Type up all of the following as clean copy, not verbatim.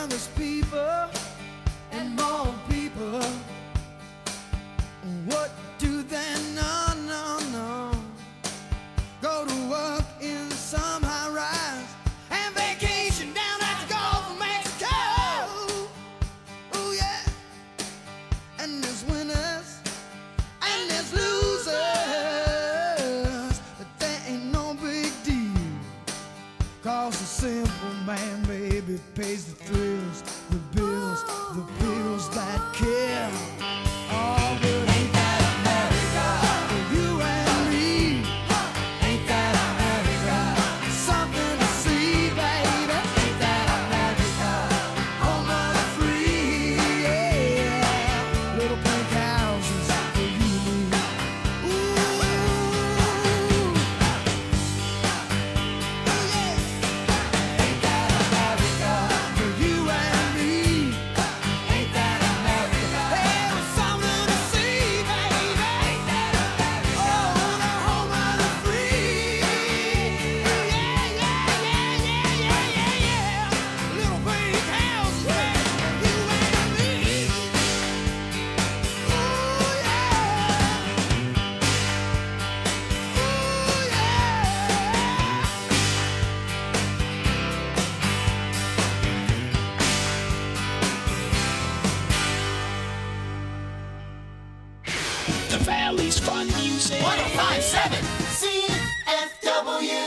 there's people and more people. What do they know? No, no. Go to work in some high rise and vacation down at the Gulf of Mexico. Oh yeah. And there's winners and there's losers, but that ain't no big deal. 'Cause the simple man, baby, pays the thrills, the bills that kill. Oh, but ain't that America for you and me? Ain't that America something to see, baby? Ain't that America home of the free? Yeah, little pink houses for you and me. Ooh, yeah. Ain't that America for you and me? Ain't that America? Hey, something to see, baby. Ain't that America? Oh, the home of the free. Yeah, yeah, yeah, yeah, yeah, yeah, yeah. Little pink house, yeah, for you and me. Ooh, yeah. Ooh, The Valley's fun music. 1057 CFW.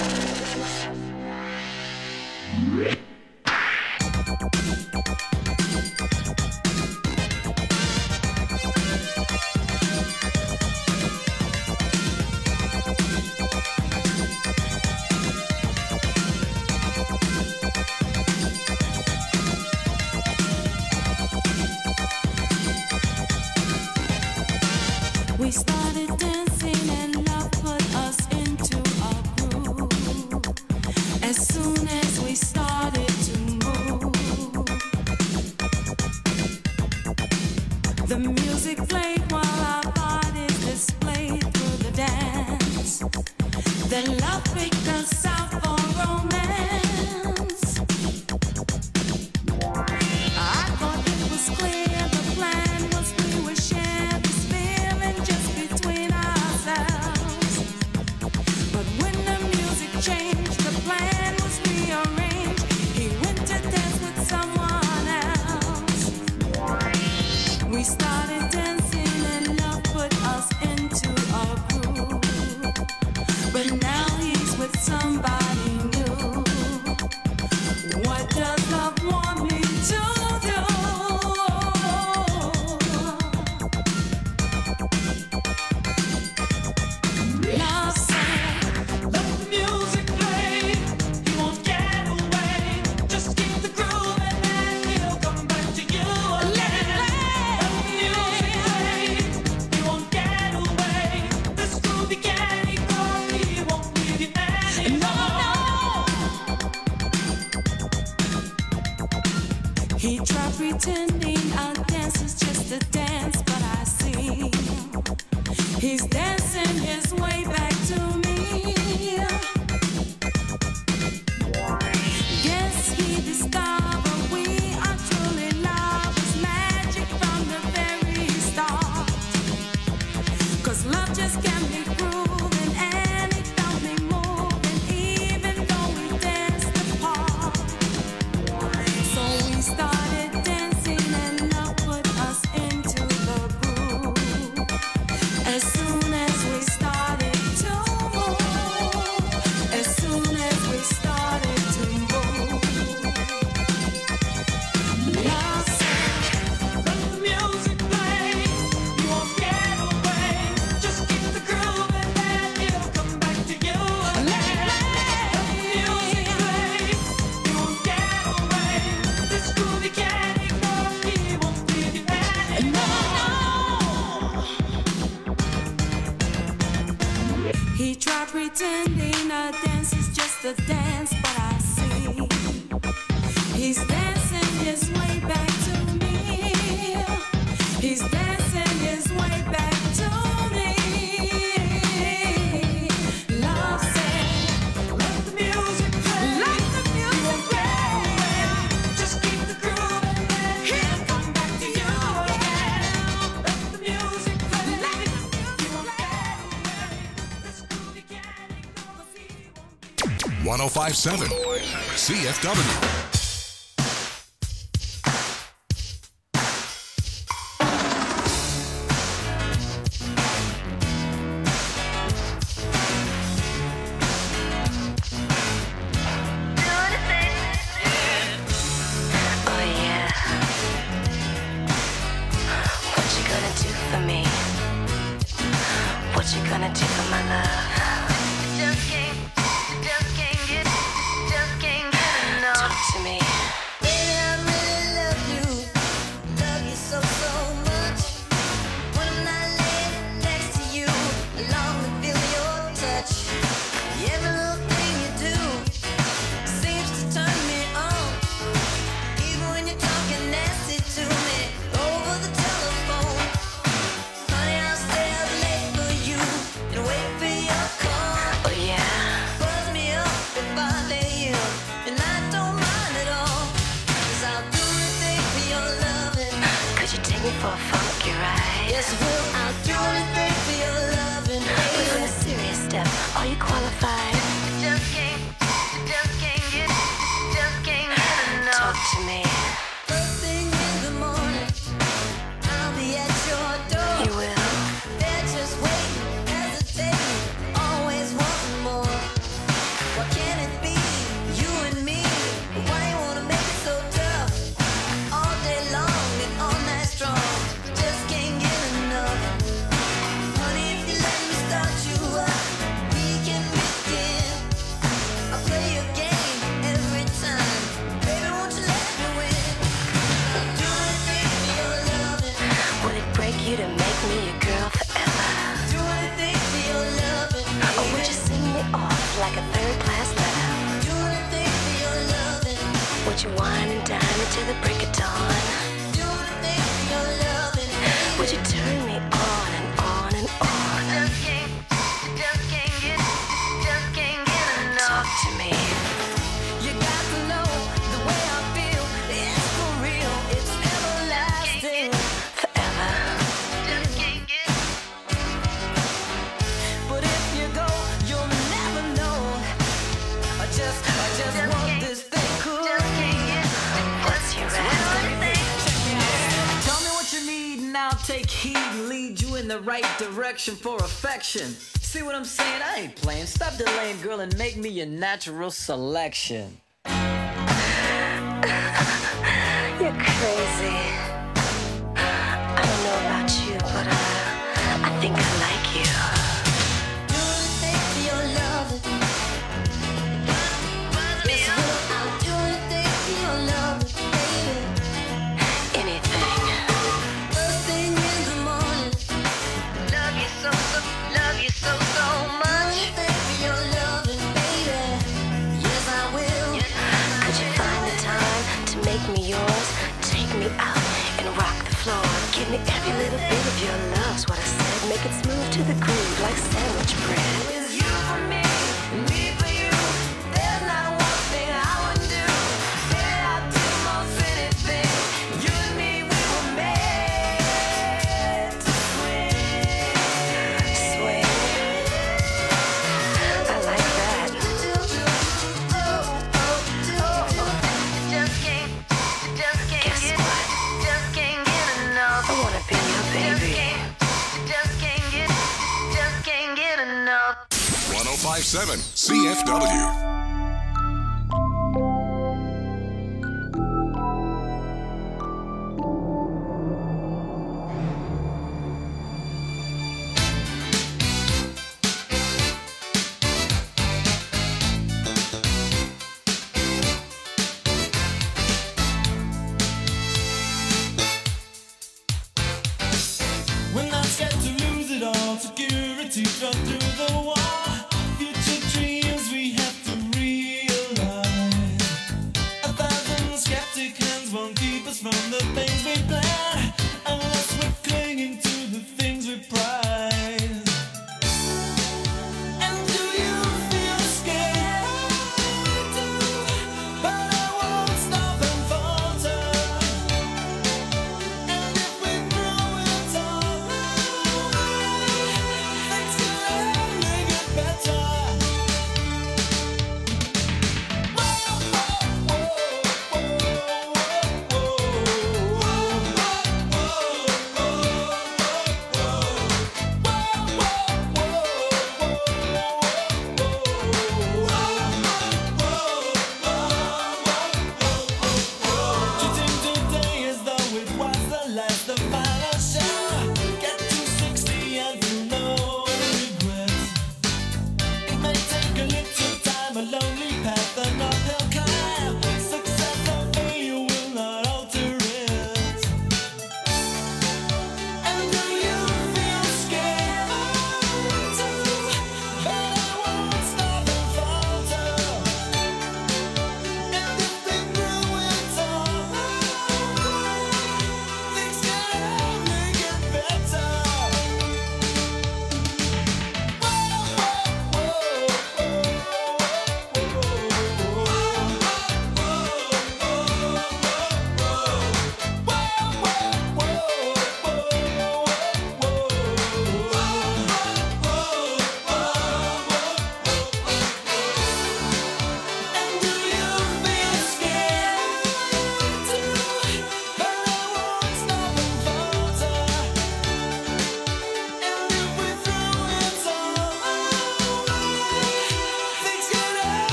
We started dancing and love put us into a groove. As soon as we started to move, the music played while our bodies displayed through the dance. Then love picked us out for romance. I thought it was clear the plan was we would share this feeling just between ourselves. But when the music changed, the plan was rearranged. He went to dance with someone else. We started dancing and love put us into a groove. But now he's with somebody new. What does love want me to do? Love said, let the music play. He won't get away. Just keep the groove and then he'll come back to you again. Let the music play. He won't get away. This groovy candy girl, he won't leave you anymore. He tried pretending our dance is just a dance, but I see he's dancing his way back to me. Guess he discovered we are truly lovers, magic from the very start. 'Cause love just can't be proven and it don't be moving, even though we danced apart. So we started dancing and love put us into the groove. As soon as we started to move, as soon as we started to move, love said, let the music play. You won't get away. Just keep the groove and then he'll come back to you again. Let the music play. You won't get away. This groovy candy girl, he won't leave you anymore. He tried pretending a dance is just a dance, but I see he's dancing his way back to me. He's dancing his way back to me. Love said, let the music play. Let the music play. Just keep the 1057 CFW. For affection. See what I'm saying? I ain't playing. Stop delaying, girl, and make me your natural selection. You're crazy. I don't know about you, but I think I like you. Do anything for your love. Yes, I'll do anything for your love, baby. Anything. First thing in the morning. Love you so much. Do anything for your love, baby. Yes, I will. Could you find the time to make me yours? Take me out and rock the floor. Give me every little bit of your love's what I said. Make it smooth to the groove like sandwich bread. It's you for me, me for you. There's not one thing I wouldn't do. Baby, I'd do most anything. You and me, we were made to swing. Swing. I like that. Guess what? I wanna be your baby. 1057 CFW. When I'm scared to lose it all, security cut through the wall. Future dreams we have to realize. 1,000 skeptic hands won't keep us from the things we plan, unless we're clinging to the things we prize. And do you feel scared? But I won't stop and falter. And if we throw it all away, thanks to everything.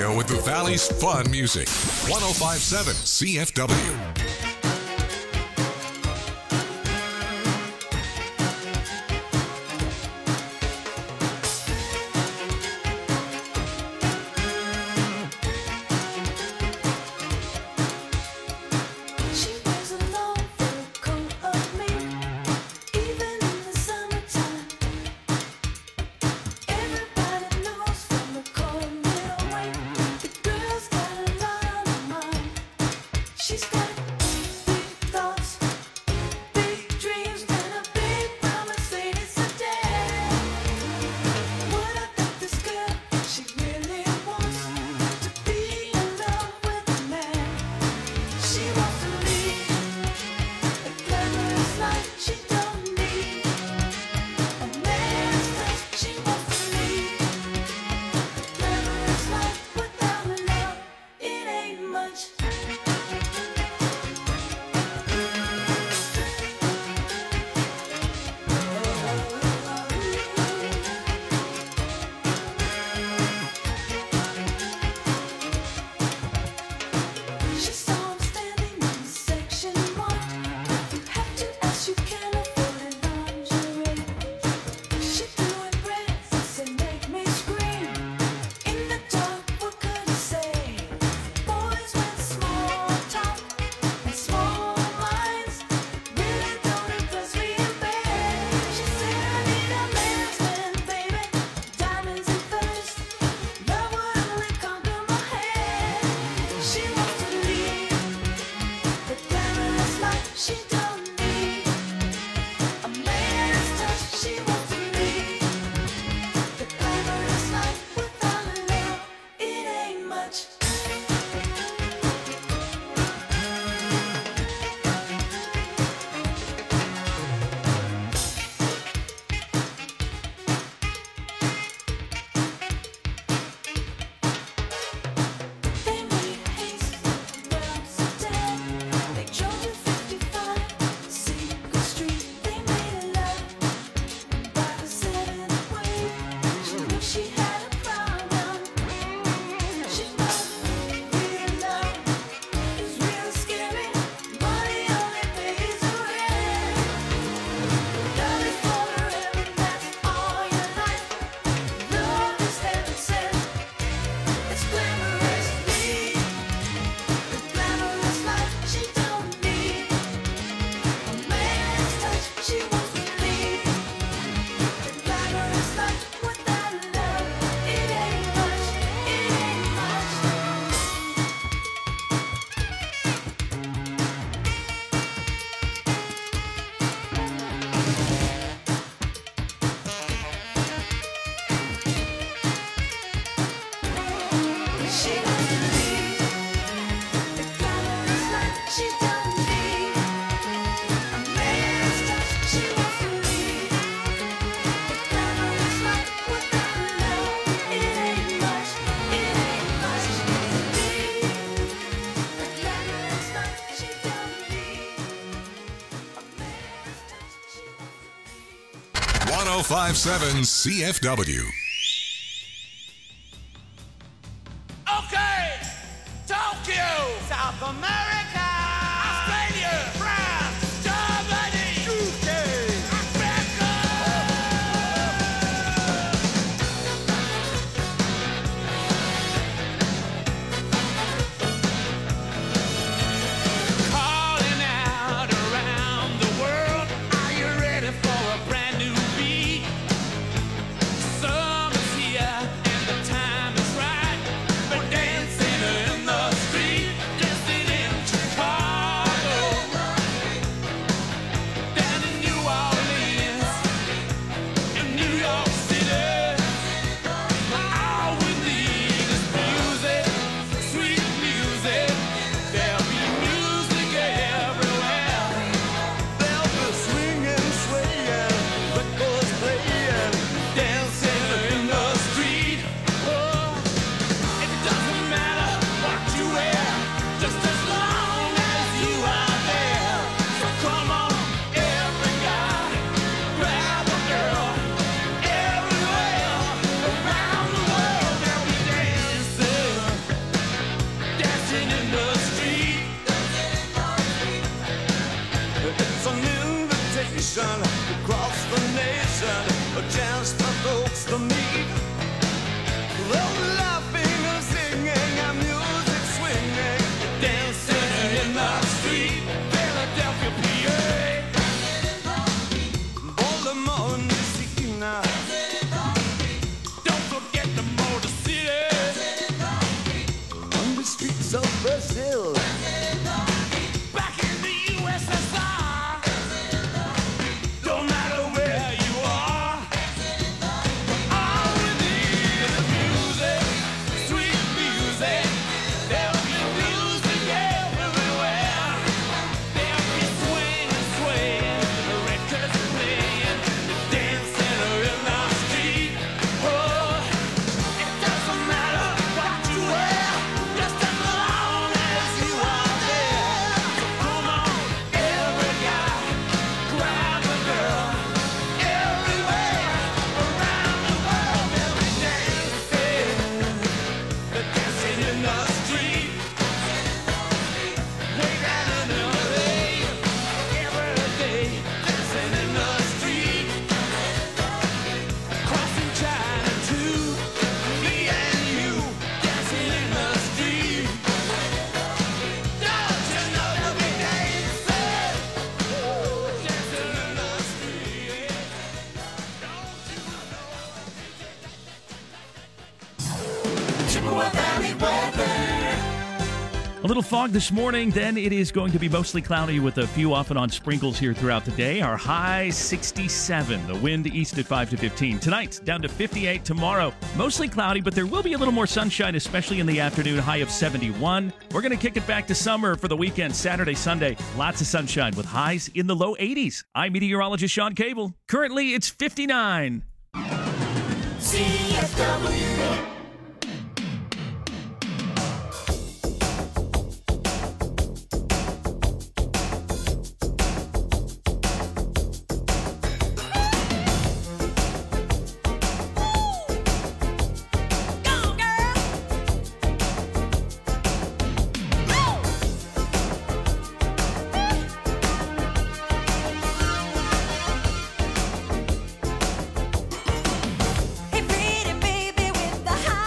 radio with the Valley's fun music. 105.7 CFW. She's got .105.7 CFW. Okay, Tokyo, South America, Australia, France, Germany, UK, Africa. Calling out around the world, are you ready for a brand new beat? Sun vacation across the nation, a chance for folks to meet. They're laughing and singing and music swinging, dancing in the street, Philadelphia, PA. Baltimore, Messina. Don't forget the Motor City. On the streets of Brazil. Back in the USSR. Don't matter where you are. All we need is music, sweet music. There'll be music everywhere. There'll be swinging, swaying, the records playing, dancing in the street. Oh, it doesn't matter what you wear, just as long as you are there. So come on, every guy, grab a girl. Everywhere around the world, they'll be dancing. They're dancing in the street. Way down in LA, every day, dancing in the street. Crossing China too, me and you, dancing in the street. Don't you know they'll be dancing, dancing in the street? Chippewa Valley weather. A little fog this morning, then it is going to be mostly cloudy with a few off and on sprinkles here throughout the day. Our high 67, the wind east at 5 to 15. Tonight, down to 58. Tomorrow, mostly cloudy, but there will be a little more sunshine, especially in the afternoon, high of 71. We're going to kick it back to summer for the weekend, Saturday, Sunday. Lots of sunshine with highs in the low 80s. I'm meteorologist Sean Cable. Currently, it's 59. CFW. Hey, pretty baby with the high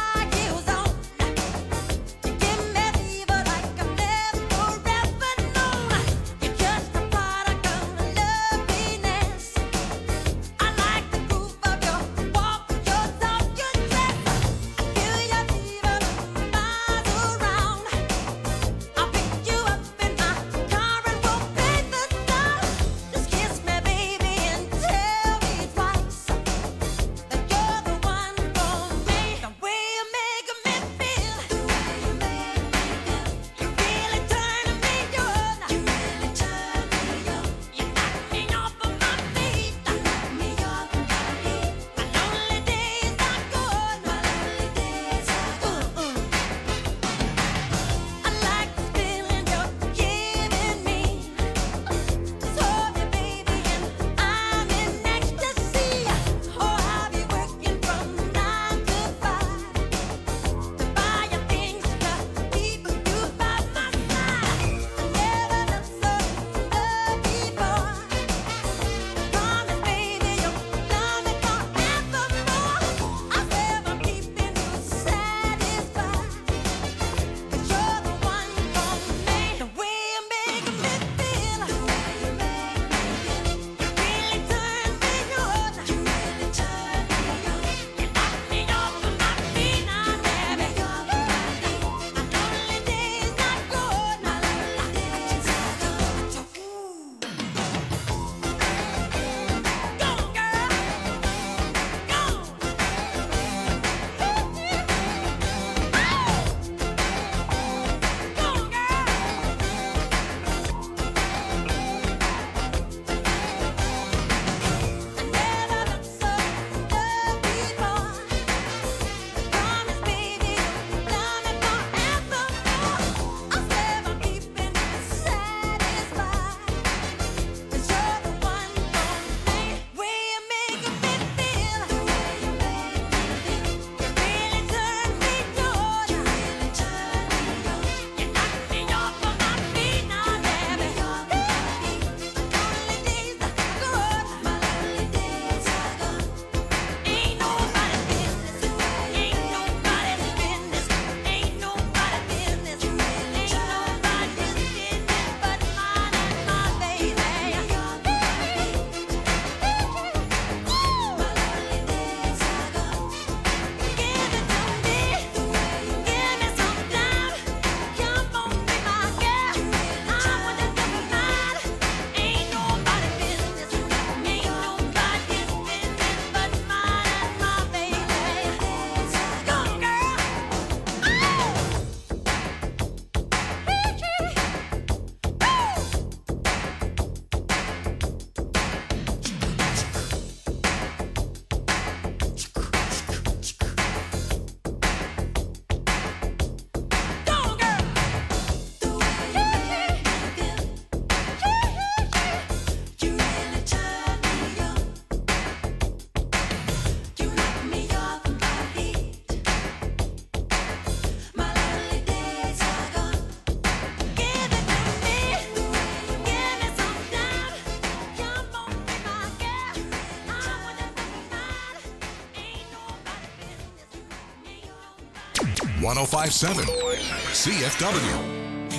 1057 CFW.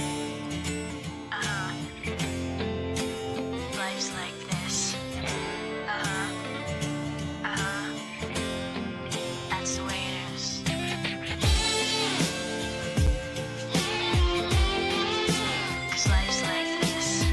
Life's like this. That's the way it is. 'Cause life's like this.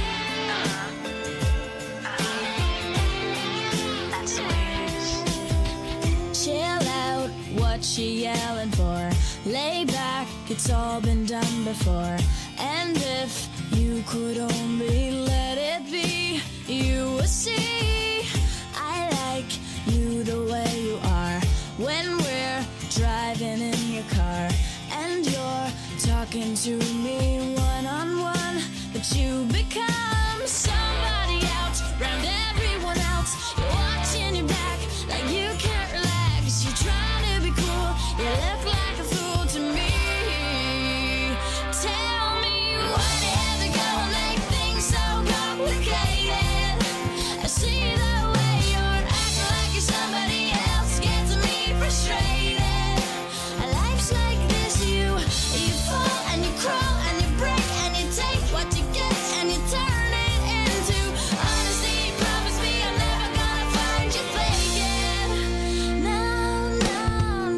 That's the way it is. Chill out, what you yelling for? Lay back, it's all been done before. And if you could only let it be, you would see I like you the way you are. When we're driving in your car and you're talking to me one-on-one, but you become somebody else round everyone else. You're watching your back like you can't relax. You're trying to be cool, you look like a fool to me. Tell me what you have to go and make things so complicated. I see the way you're acting like you're somebody else, gets me frustrated. Life's like this, you fall and you crawl and you break and you take what you get and you turn it into honesty. Promise me I'm never gonna find you faking. No, no,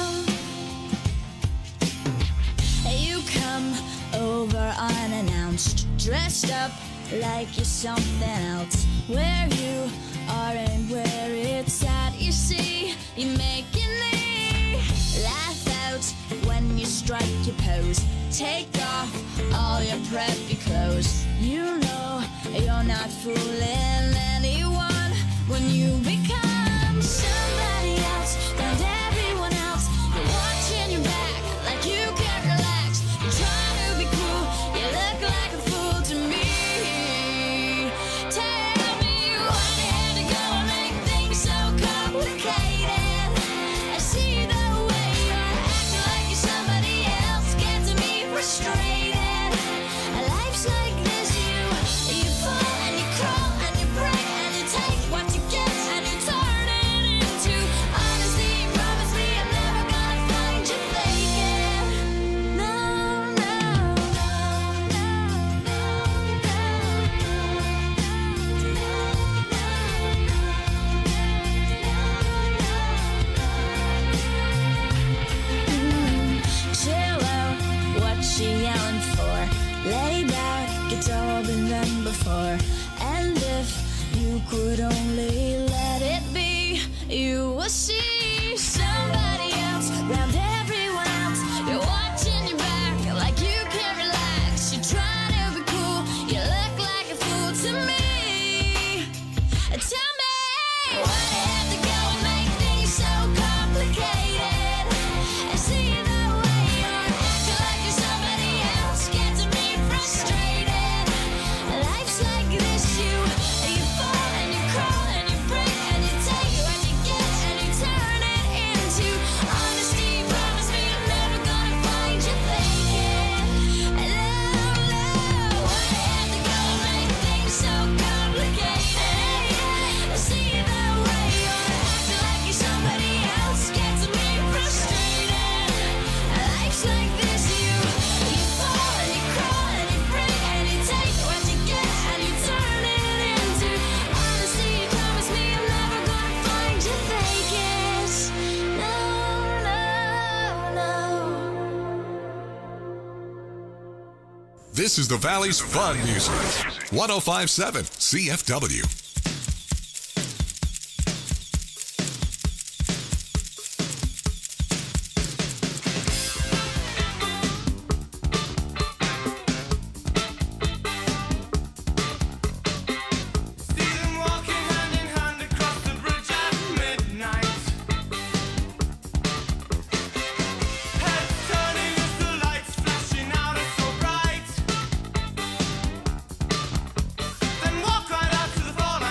no. You come over unannounced, dressed up like you're something else. Where you are and where it's at, you see, you're making me laugh out when you strike your pose. Take off all your preppy clothes. You know you're not fooling anyone when you become somebody else and everyone else. You're watching your back like you can't relax. You're trying to be cool, you look like a fool to me. Tell me why you had to go and make things so complicated. I see the way you're acting like you're somebody else, gets me frustrated. Life's like this, you fall and you crawl and you break and you take what you get and you turn it into honesty. Promise me I'm never gonna find you faking. No, no, chill out, what you yelling for? Lay back, it's all been done before. And if you could only let it be, you will see somebody else round everyone else. You're watching your back like you can't relax. You're trying to be cool, you look like a fool to me. Tell me why you have to go and make things so complicated. I see the way you're acting like you're somebody else, gets me frustrated. Life's like this, you fall and you crawl and you break and you take what you get and you turn it into honesty. Promise me I'm never gonna find you faking. Why you have to go and make things so complicated. I see the way you're acting like you're somebody else, gets me frustrated. Life's like this, you fall and you crawl and you break and you take what you get and you turn it into honesty. Promise me I'm never gonna find you faking. No, no, no. This is the Valley's fun music. 1057 CFW. See them walking hand in hand across the bridge at midnight. Heads turning as the lights flashing out are so bright. Then walk right out to the fall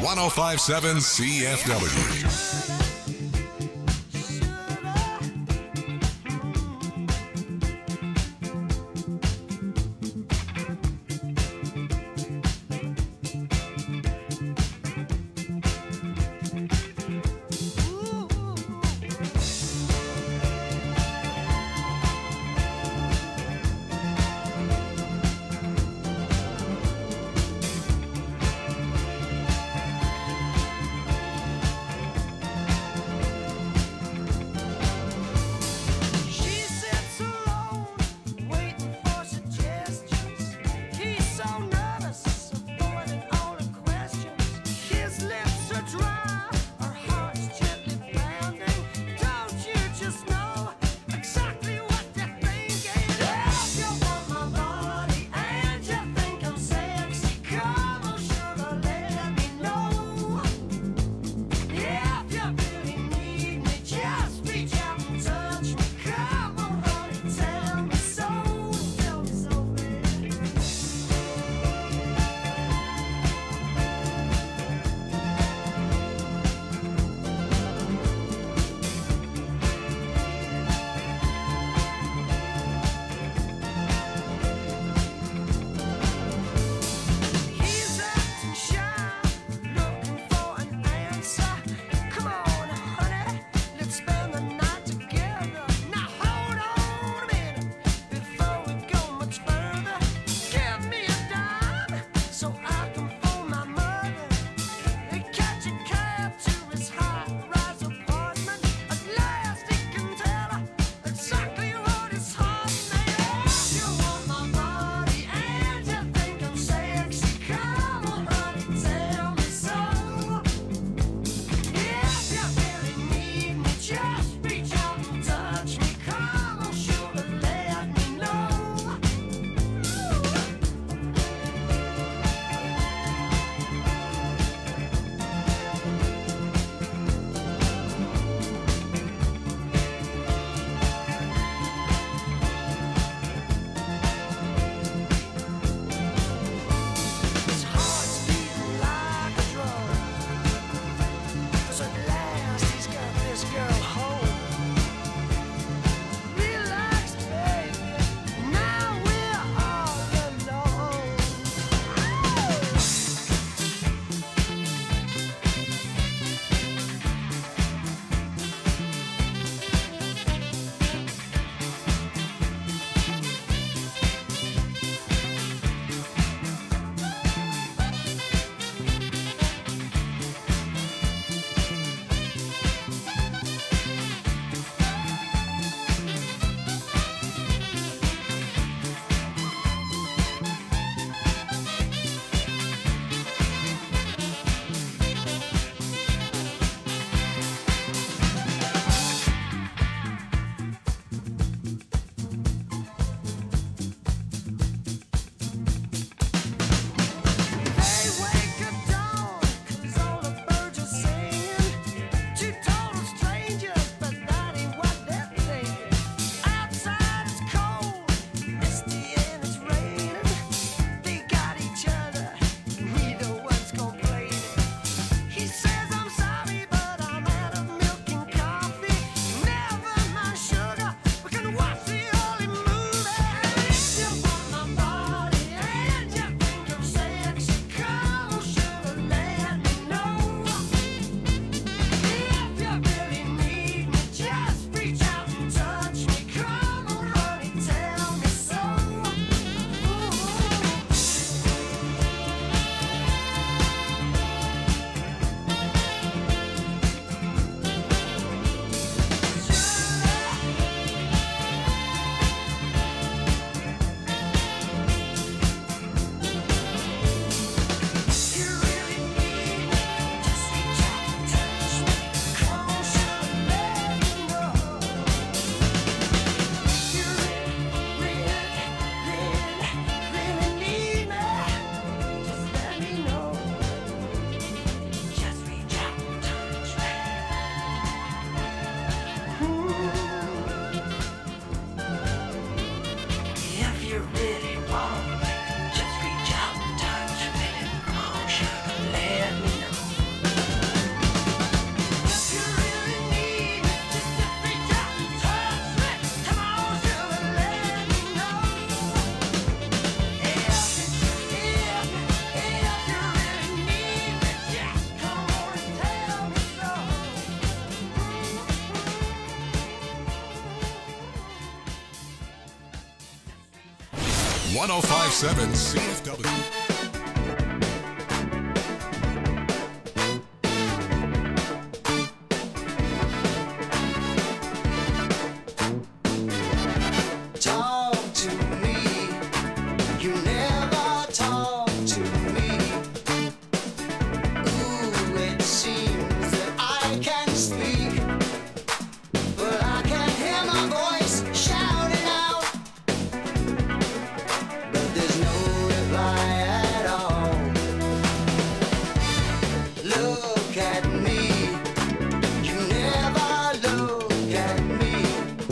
1057 CFW. 1057 CFW. Talk to me. You never talk to me. Ooh, it seems that I can speak, but I can't hear my voice shouting out. But there's no reply at all. Look at me. You never look at me.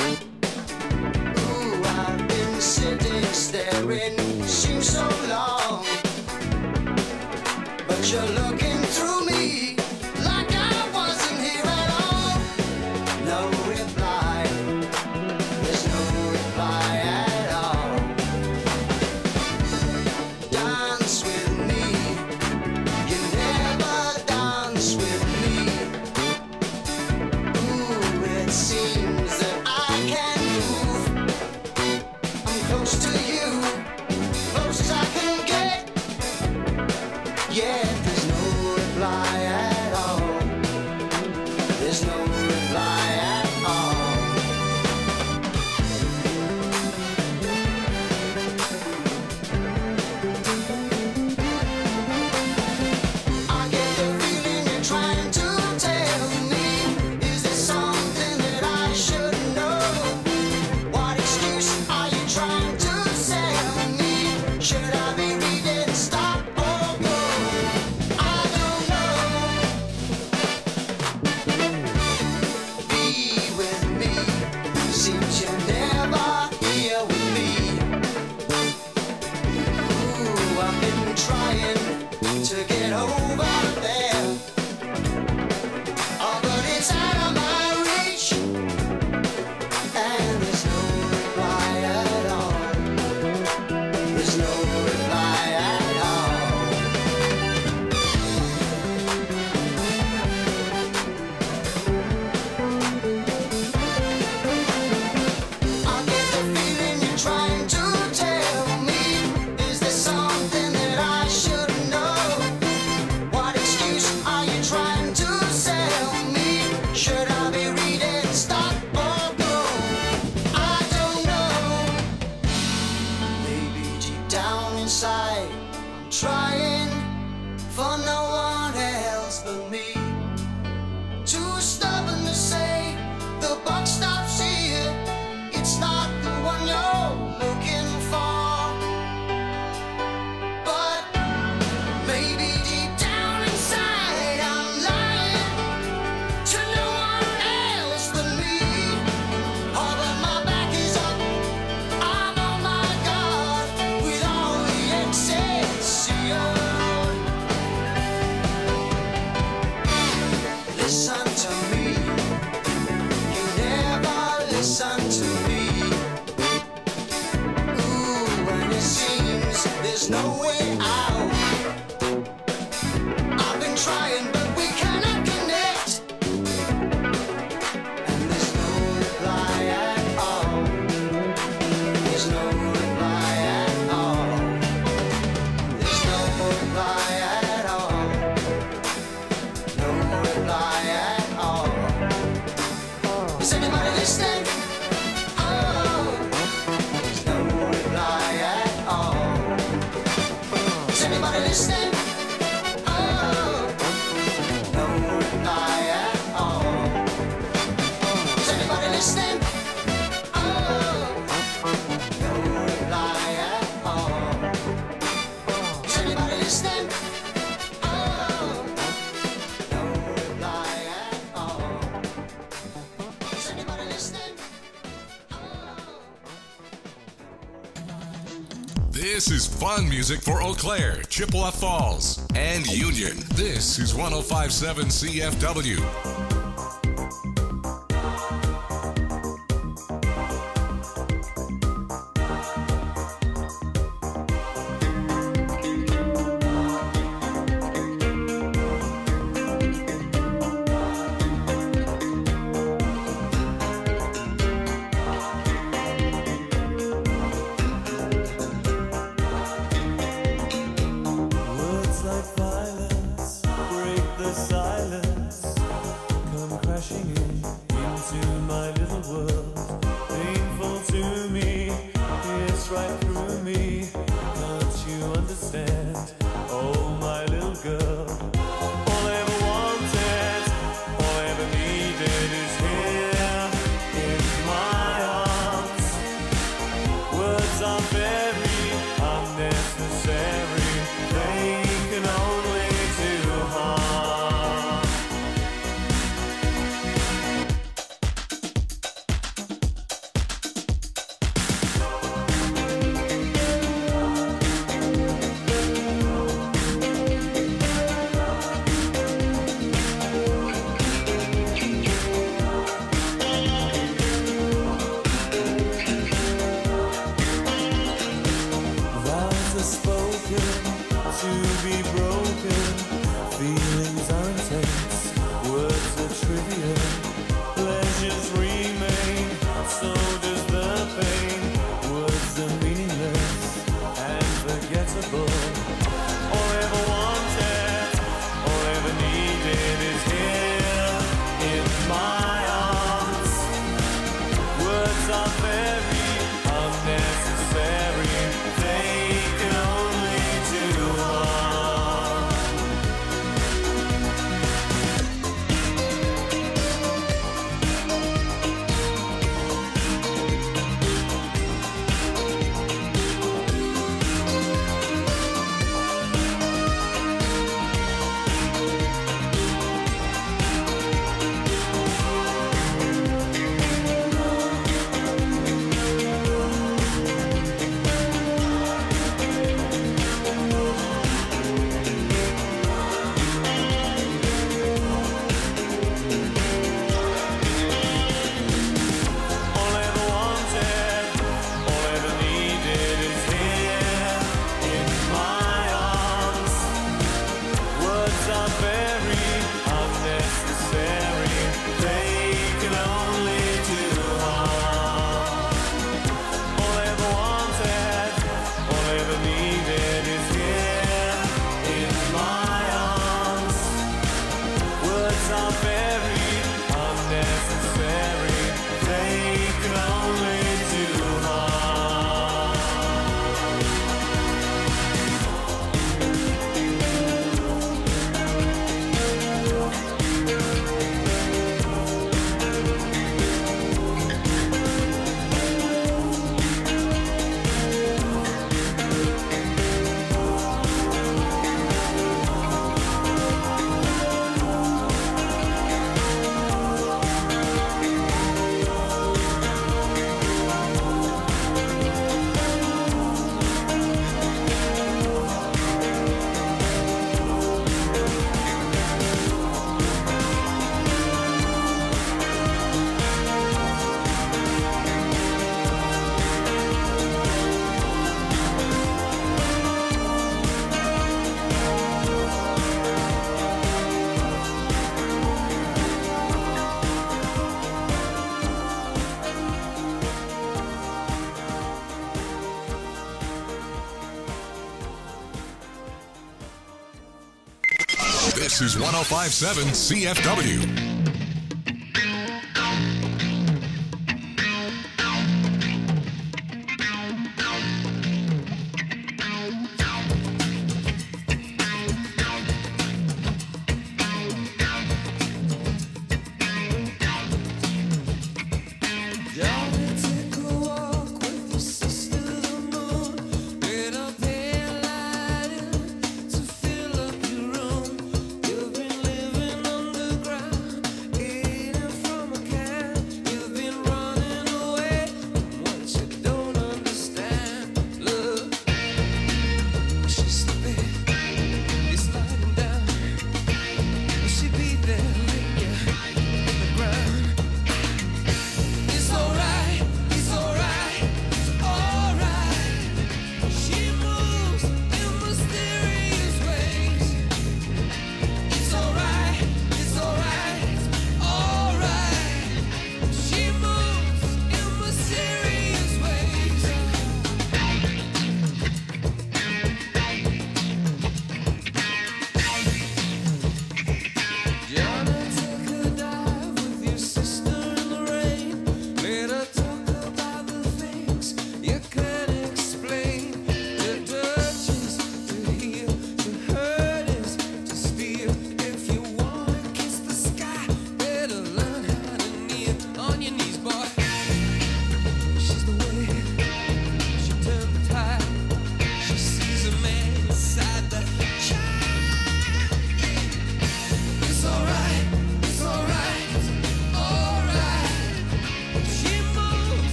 Ooh, I've been sitting staring, seems so long, but you're looking through me like I wasn't here at all. No reply, there's no reply at all. Dance with me, you never dance with me. Ooh, it seems that I can move. I'm close to you, close as I can get. Yeah, there's no reply at all. There's no reply at all. I get the feeling you're trying to tell me. Is there something that I should know? What excuse are you trying to sell me? Should I be reading stop or go? I don't know. Be with me. Seems you're never here with me. Ooh, I've been trying to get over there. Oh, but it's out of my reach. And there's no reply at all. There's no reply at all. I get the feeling you're trying to tell me. Is there something that I should know? What excuse are you trying to sell me? Should I be reading stop or go? I don't know. Maybe deep down inside, I'm trying for no one else but me. Too stubborn to say the buck stops here. It's not the one you're looking for. But maybe deep down inside, I'm lying to no one else but me. Oh, but my back is up. I'm on my guard with all the Excelsior. Listen to me. You never listen to me. Ooh, and it seems there's no way out. I've been trying, but we cannot connect. And there's no reply at all. There's no reply at all. There's no reply at all. No reply at all. Is anybody listening? Oh, there's no reply at all. Is anybody listening? Oh, no reply at all. Is anybody listening? Oh, no reply at all. Is anybody listening? Oh, no reply at all. Is anybody listening? This is fun music for Eau Claire, Chippewa Falls, and Union. This is 1057 CFW. spoken to be broken. Feelings are intense, words are trivial. Pleasures remain, so does the pain. Words are meaningless and forgettable. All I ever wanted, all I ever needed is here in my arms. Words are very unnecessary, they can only do harm. All I ever wanted, all I ever needed is here in my arms. Words are very unnecessary, they can only do harm. All I ever wanted, all I ever needed is here in my arms. Words are very unnecessary, they can only do harm. This is 1057 CFW. To fill up your room, you've been living underground.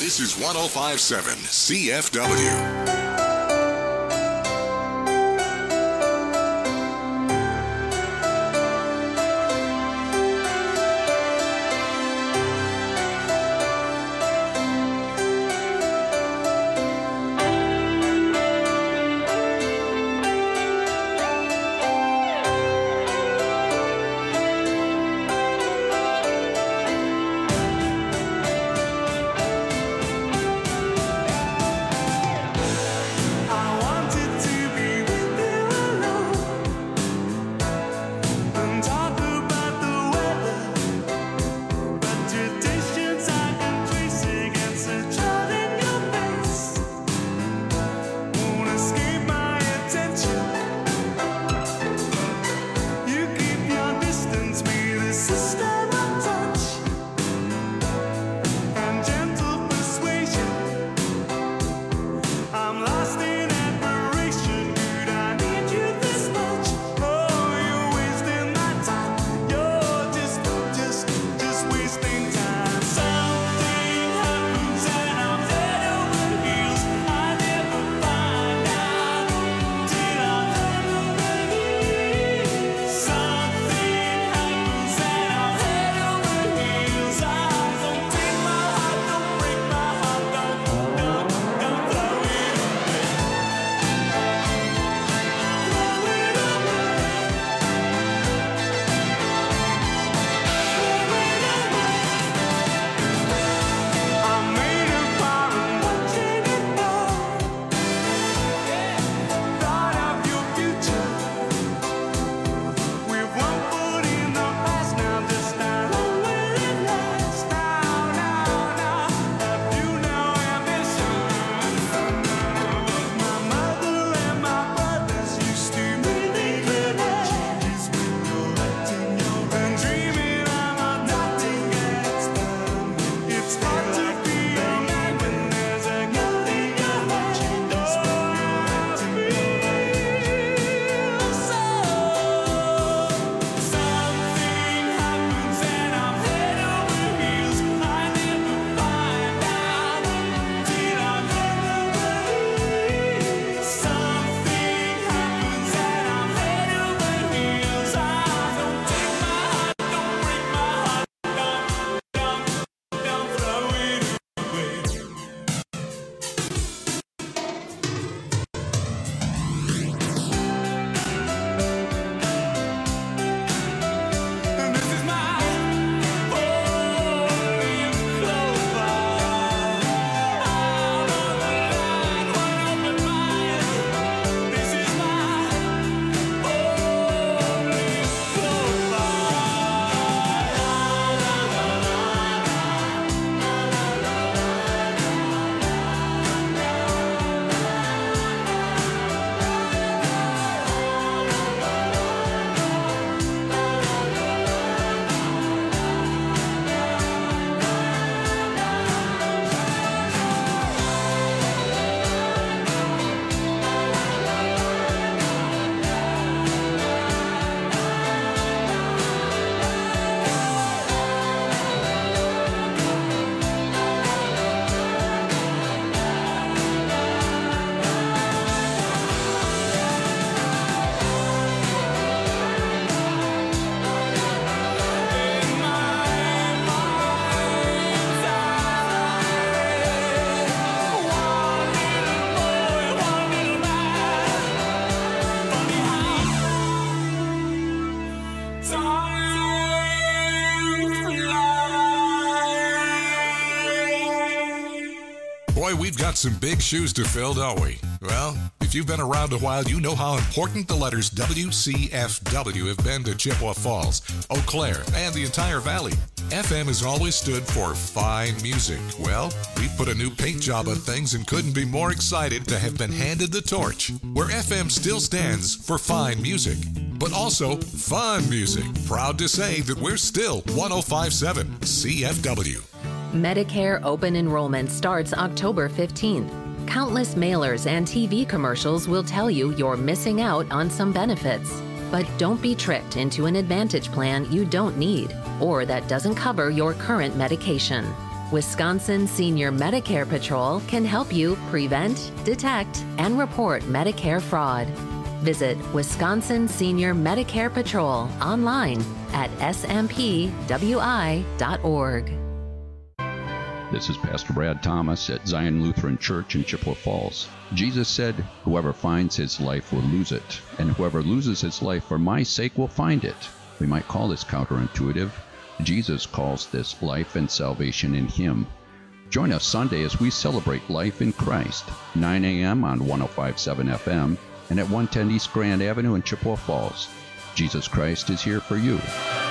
This is 105.7 CFW. Boy, we've got some big shoes to fill, don't we? Well, if you've been around a while, you know how important the letters WCFW have been to Chippewa Falls, Eau Claire, and the entire valley. FM has always stood for fine music. Well, we put a new paint job on things and couldn't be more excited to have been handed the torch, where FM still stands for fine music, but also fun music. Proud to say that we're still 105.7 CFW. Medicare open enrollment starts October 15th. Countless mailers and TV commercials will tell you you're missing out on some benefits. But don't be tricked into an Advantage plan you don't need or that doesn't cover your current medication. Wisconsin Senior Medicare Patrol can help you prevent, detect, and report Medicare fraud. Visit Wisconsin Senior Medicare Patrol online at smpwi.org. This is Pastor Brad Thomas at Zion Lutheran Church in Chippewa Falls. Jesus said, "Whoever finds his life will lose it, and whoever loses his life for my sake will find it." We might call this counterintuitive. Jesus calls this life and salvation in him. Join us Sunday as we celebrate life in Christ, 9 a.m. on 105.7 FM and at 110 East Grand Avenue in Chippewa Falls. Jesus Christ is here for you.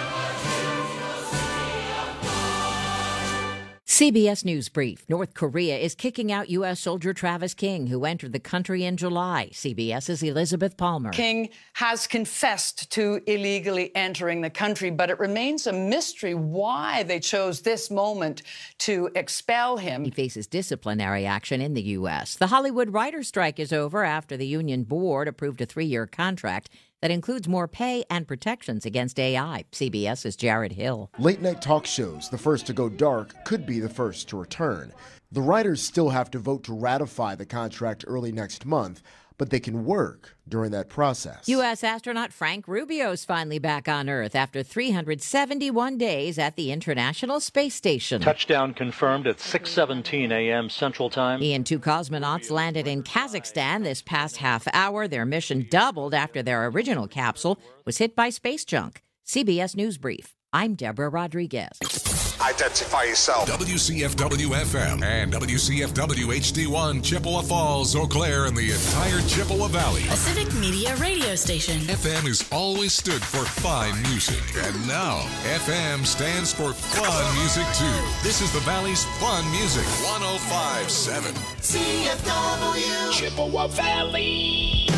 CBS News Brief. North Korea is kicking out U.S. soldier Travis King, who entered the country in July. CBS's Elizabeth Palmer. King has confessed to illegally entering the country, but it remains a mystery why they chose this moment to expel him. He faces disciplinary action in the U.S. The Hollywood writers' strike is over after the union board approved a 3-year contract that includes more pay and protections against AI. CBS's Jared Hill. Late-night talk shows, the first to go dark, could be the first to return. The writers still have to vote to ratify the contract early next month, but they can work during that process. U.S. astronaut Frank Rubio's finally back on Earth after 371 days at the International Space Station. Touchdown confirmed at 6:17 a.m. Central Time. He and 2 cosmonauts landed in Kazakhstan this past half hour. Their mission doubled after their original capsule was hit by space junk. CBS News Brief. I'm Deborah Rodriguez. Identify yourself. WCFW-FM and WCFW-HD1, Chippewa Falls, Eau Claire, and the entire Chippewa Valley. A civic media radio station. FM has always stood for fine music. And now, FM stands for fun music, too. This is the Valley's fun music. 105.7. CFW. Chippewa Valley.